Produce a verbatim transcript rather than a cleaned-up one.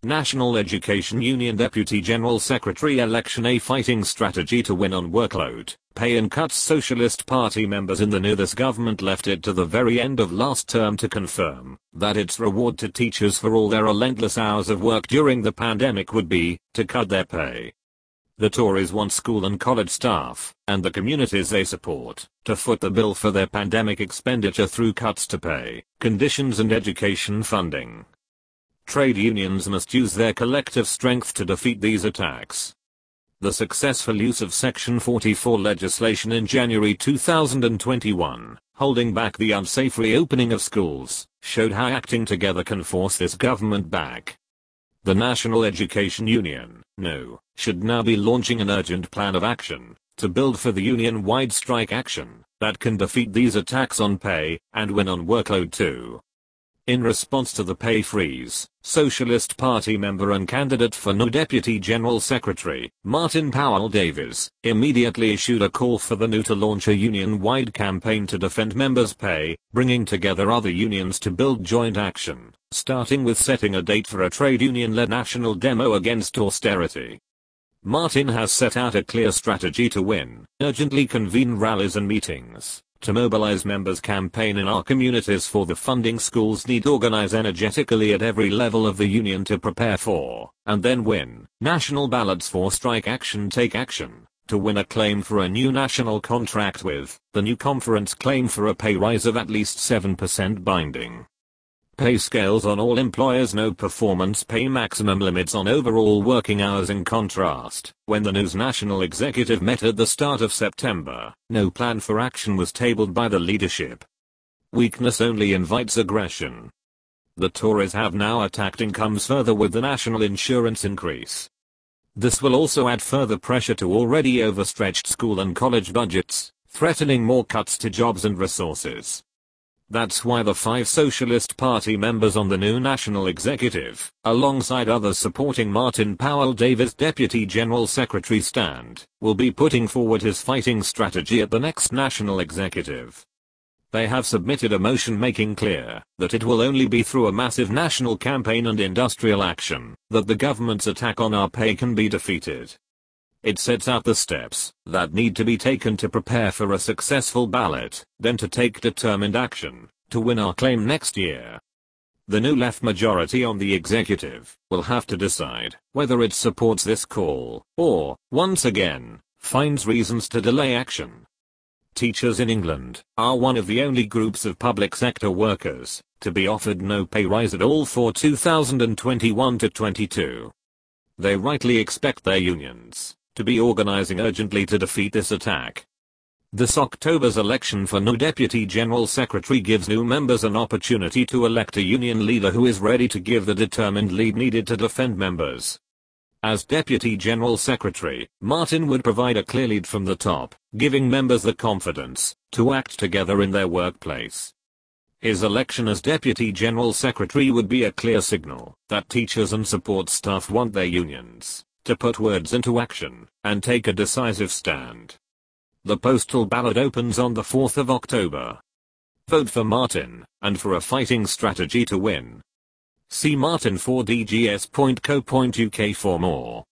National Education Union Deputy General Secretary election: a fighting strategy to win on workload, pay and cuts. Socialist Party members in the new this government left it to the very end of last term to confirm that its reward to teachers for all their relentless hours of work during the pandemic would be to cut their pay. The Tories want school and college staff, and the communities they support, to foot the bill for their pandemic expenditure through cuts to pay, conditions and education funding. Trade unions must use their collective strength to defeat these attacks. The successful use of Section forty-four legislation in January two thousand twenty-one, holding back the unsafe reopening of schools, showed how acting together can force this government back. The National Education Union, N O, should now be launching an urgent plan of action to build for the union-wide strike action that can defeat these attacks on pay and win on workload too. In response to the pay freeze, Socialist Party member and candidate for N O Deputy General Secretary, Martin Powell-Davies, immediately issued a call for the N O to launch a union-wide campaign to defend members' pay, bringing together other unions to build joint action, starting with setting a date for a trade union-led national demo against austerity. Martin has set out a clear strategy to win, urgently convene rallies and meetings to mobilize members, campaign in our communities for the funding schools need, organize energetically at every level of the union to prepare for, and then win, national ballots for strike action, take action, to win a claim for a new national contract with the new conference claim for a pay rise of at least seven percent binding. Pay scales on all employers, no performance pay, maximum limits on overall working hours. In contrast, when the N O's national executive met at the start of September, no plan for action was tabled by the leadership. Weakness only invites aggression. The Tories have now attacked incomes further with the national insurance increase. This will also add further pressure to already overstretched school and college budgets, threatening more cuts to jobs and resources. That's why the five Socialist Party members on the new national executive, alongside others supporting Martin Powell-Davies' Deputy General Secretary stand, will be putting forward his fighting strategy at the next national executive. They have submitted a motion making clear that it will only be through a massive national campaign and industrial action that the government's attack on our pay can be defeated. It sets out the steps that need to be taken to prepare for a successful ballot, then to take determined action to win our claim next year. The new left majority on the executive will have to decide whether it supports this call or, once again, finds reasons to delay action. Teachers in England are one of the only groups of public sector workers to be offered no pay rise at all for two thousand twenty-one to twenty-two. They rightly expect their unions to be organizing urgently to defeat this attack. This October's election for N O Deputy General Secretary gives new members an opportunity to elect a union leader who is ready to give the determined lead needed to defend members. As Deputy General Secretary, Martin would provide a clear lead from the top, giving members the confidence to act together in their workplace. His election as Deputy General Secretary would be a clear signal that teachers and support staff want their unions to put words into action and take a decisive stand. The postal ballot opens on the fourth of October. Vote for Martin and for a fighting strategy to win. See martin four d g s dot co dot U K for more.